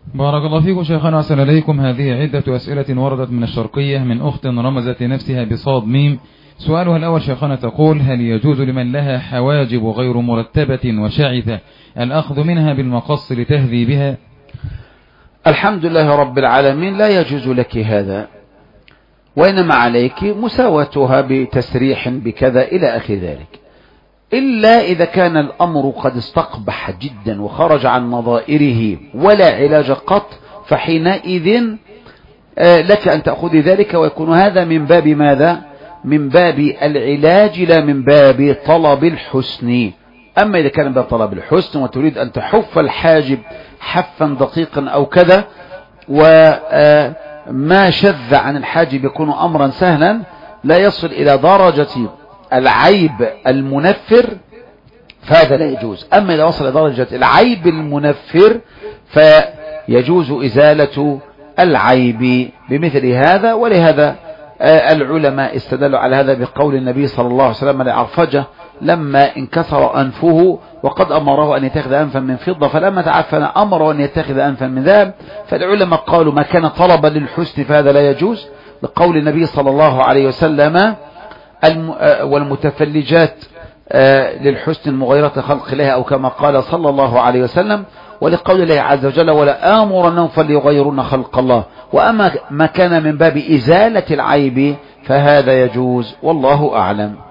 بارك الله فيكم شيخنا وأحسن إليكم. هذه عدة أسئلة وردت من الشرقية من أخت رمزت لنفسها بصاد ميم. سؤالها الأول شيخنا تقول: هل يجوز لمن لها حواجب غير مرتبة وشعثة الأخذ منها بالمقص لتهذي بها؟ الحمد لله رب العالمين، لا يجوز لك هذا، وإنما عليك مساواتها بتسريح بكذا إلى آخر ذلك، إلا إذا كان الأمر قد استقبح جدا وخرج عن نظائره ولا علاج قط، فحينئذ لك أن تأخذ ذلك، ويكون هذا من باب ماذا؟ من باب العلاج لا من باب طلب الحسن. أما إذا كان من باب طلب الحسن وتريد أن تحف الحاجب حفا دقيقا أو كذا، وما شذ عن الحاجب يكون أمرا سهلا لا يصل إلى درجة العيب المنفر، فهذا لا يجوز. أما إذا وصل إلى درجة العيب المنفر فيجوز إزالة العيب بمثل هذا. ولهذا العلماء استدلوا على هذا بقول النبي صلى الله عليه وسلم لعرفجة لما انكسر أنفه وقد أمره أن يتخذ أنفا من فضة، فلما تعفن أمره أن يتخذ أنفا من ذهب. فالعلماء قالوا ما كان طلبا للحسن فهذا لا يجوز، لقول النبي صلى الله عليه وسلم والمتفلجات للحسن المغيرة خلق الله، أو كما قال صلى الله عليه وسلم، ولقول الله عز وجل ولا آمرنهم فليغيرون خلق الله. وأما ما كان من باب إزالة العيب فهذا يجوز، والله أعلم.